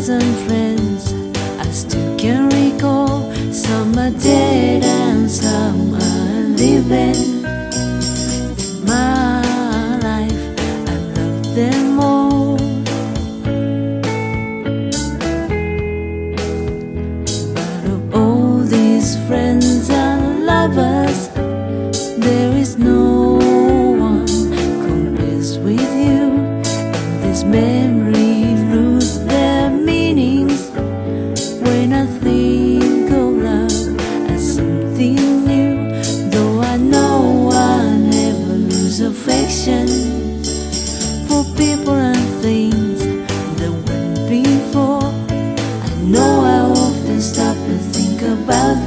thousand friends, I still can recall. Some are dead and some are living. In my life, I love them all. But of all these friends and lovers, there is no one compares with you. And these memories lose their meanings when I think of love as something new. Though I know I never lose affection for people and things that went before. I know I often stop and think about